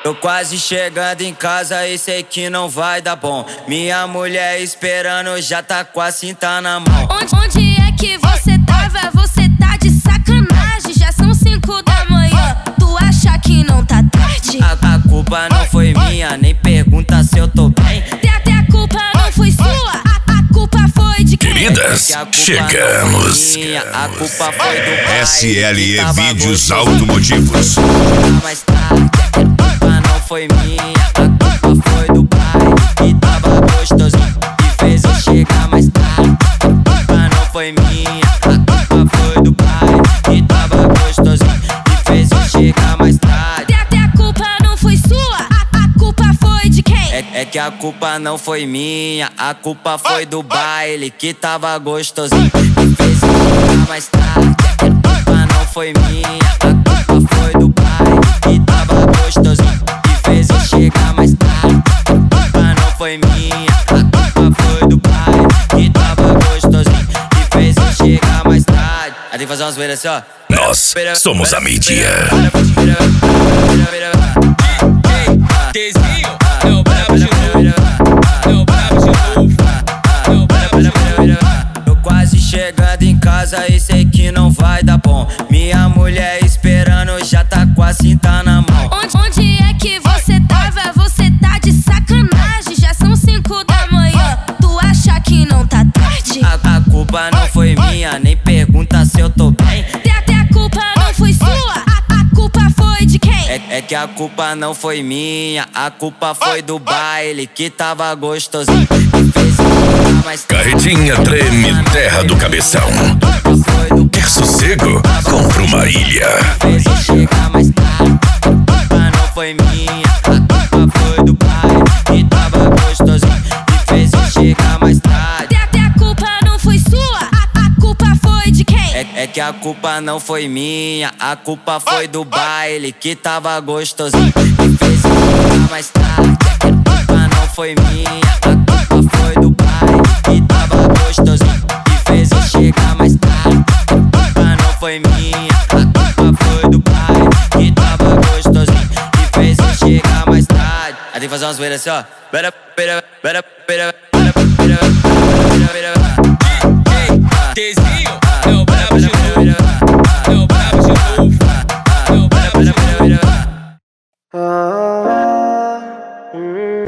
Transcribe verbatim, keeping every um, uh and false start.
Tô quase chegando em casa e sei que não vai dar bom. Minha mulher esperando, já tá com a cinta na mão. Onde, onde é que você tava? Você tá de sacanagem. Já são cinco da manhã, tu acha que não tá tarde? A, a culpa não foi minha, nem pergunta se eu tô bem. Até, até a culpa não foi sua, a, a culpa foi de quem? Queridas, É chegamos. minha, a culpa foi do pai. S L E que tava Vídeos gostoso. Automotivos. Mais tarde, a culpa não foi minha, a culpa foi do pai que tava gostosinho e fez eu chegar mais tarde. A culpa não foi minha, a culpa foi do pai que tava gostosinho e fez eu chegar mais tarde. Até, até a culpa não foi sua, a, a culpa foi de quem? É, é que a culpa não foi minha, a culpa foi do baile que tava gostosinho e fez eu chegar mais tarde. A culpa não foi minha, a culpa foi do pai que tava gostosinho e fez eu chegar mais tarde. A culpa não foi minha, a culpa foi do pai que tava gostosinho e fez eu chegar mais tarde. Aí tem que fazer umas zoeiras assim, ó. Nós somos a mídia. Desenho, é o brabo de novo, é o brabo de novo, é o brabo de novo. Tô quase chegando em casa e sei que não vai dar bom. Minha mulher esperando, já tá com a cinta na mão. Onde, onde é que você tava? Você tá de sacanagem. Já são cinco da manhã, tu acha que não tá tarde? A, a culpa não foi minha, nem pergunta se eu tô bem. Até, até a culpa não foi sua, a, a culpa foi de quem? É, é que a culpa não foi minha, a culpa foi do baile que tava gostosinho e fez eu chegar mais tarde. Carretinha treme, terra do cabeção. A culpa foi do Quer sossego? Compra uma ilha. fez eu chegar mais tarde. A culpa não foi minha, a culpa foi do pai que tava gostosinho e fez eu chegar mais tarde. Até, até a culpa não foi sua, a, a culpa foi de quem? É, é que a culpa não foi minha, a culpa foi do baile que tava gostosinho e fez eu chegar mais tarde. A culpa não foi minha, a culpa foi do pai que tava gostosinho e fez eu chegar mais tarde. A culpa não foi minha, a culpa foi do pai que tava gostosinho e fez eu chegar mais tarde. Aí tem que fazer umas zoeiras assim, ó. Bera, bera, bera, bera.